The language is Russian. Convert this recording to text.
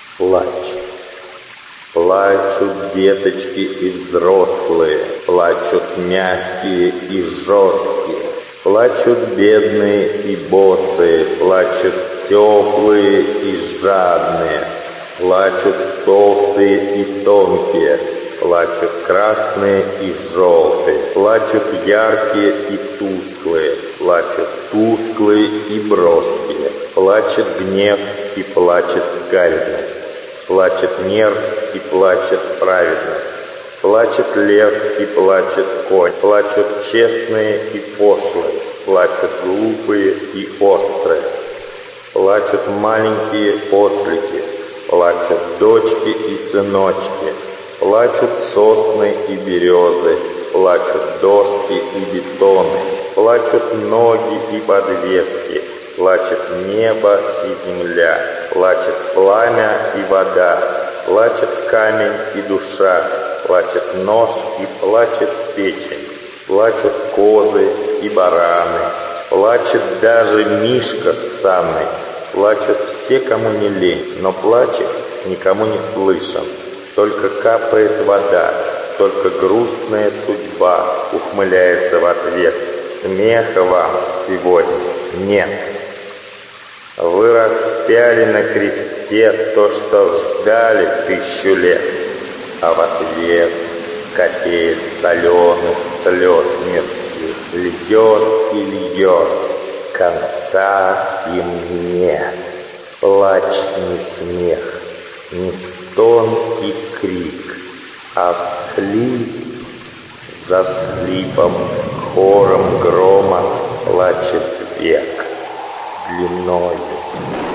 Плач. Плачут деточки и взрослые, плачут мягкие и жесткие, плачут бедные и босые, плачут теплые и жадные, плачут толстые и тонкие, плачут красные и желтые, плачут яркие и тусклые, плачут тусклые и броские, плачет гнев и плачет скаридность. Плачет нерв и плачет праведность, плачет лев и плачет конь, плачут честные и пошлые, плачут глупые и острые, плачут маленькие ослики, плачут дочки и сыночки, плачут сосны и березы, плачут доски и бетоны, плачут ноги и подвески, плачет небо и земля, плачет пламя и вода, плачет камень и душа, плачет нож и плачет печень, плачут козы и бараны, плачет даже мишка с Санной, плачут все, кому не лень, но плачет никому не слышен, только капает вода, только грустная судьба ухмыляется в ответ. Смеха вам сегодня нет. Вы распяли на кресте то, что ждали 1000 лет, а в ответ капель соленых слез мирских льет и льет, конца им нет. Плач не смех, не стон и крик, а всхлип. За всхлипом хором грома плачет век длиною